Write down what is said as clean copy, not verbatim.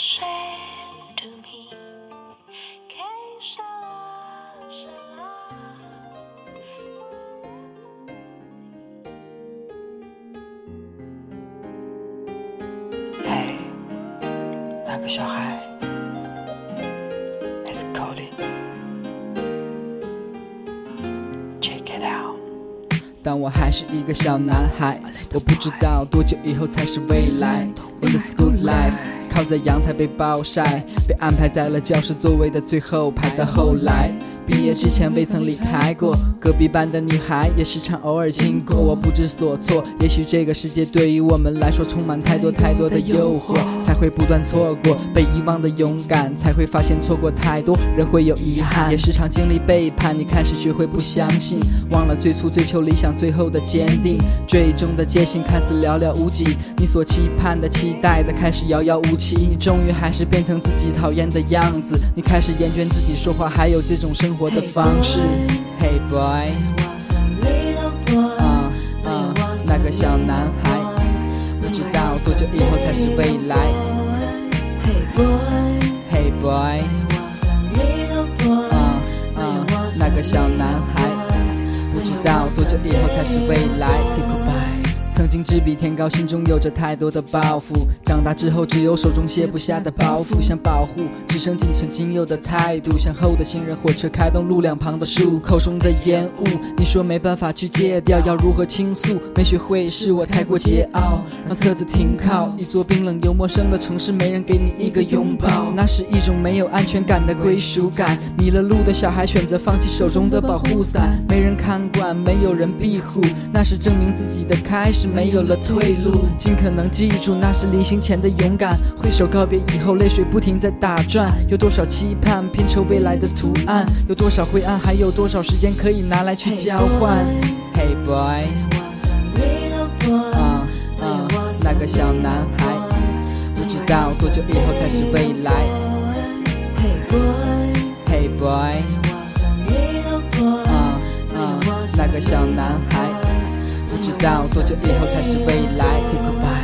shame to me. Hey, 那个小孩 It's calling. Check it out. 当我还是一个小男孩，我不知道多久以后才是未来。In the school life， 靠在阳台被暴晒，被安排在了教室座位的最后排。到后来毕业之前未曾离开过，隔壁班的女孩也时常偶尔经过，我不知所措。也许这个世界对于我们来说充满太多太多的诱惑，才会不断错过被遗忘的勇敢，才会发现错过太多人会有遗憾，也时常经历背叛。你开始学会不相信，忘了最初追求理想最后的坚定，最终的戒心看似寥寥无几，你所期盼的期待的开始遥遥无期，你终于还是变成自己讨厌的样子，你开始厌倦自己说话还有这种生活的方式。 Hey boy， 那个小男孩，不知道多久以后才是未来。 Hey boy， 那个小男孩，不知道多久以后才是未来。 Say goodbye。曾经志比天高，心中有着太多的抱负，长大之后只有手中卸不下的包袱，想保护只剩仅存仅有的态度，向后的行人火车开动路两旁的树，口中的烟雾你说没办法去戒掉，要如何倾诉？没学会是我太过桀骜，让车子停靠一座冰冷又陌生的城市，没人给你一个拥抱，那是一种没有安全感的归属感。迷了路的小孩选择放弃手中的保护伞，没人看管，没有人庇护，那是证明自己的开始，没有了退路。尽可能记住那是临行前的勇敢，挥手告别以后泪水不停在打转，有多少期盼拼凑未来的图案，有多少灰暗，还有多少时间可以拿来去交换。 Hey boy， 那个小男孩，不知道多久以后才是未来。 Hey boy， 那个小男孩，不知道多久以后才是未来。 Say goodbye。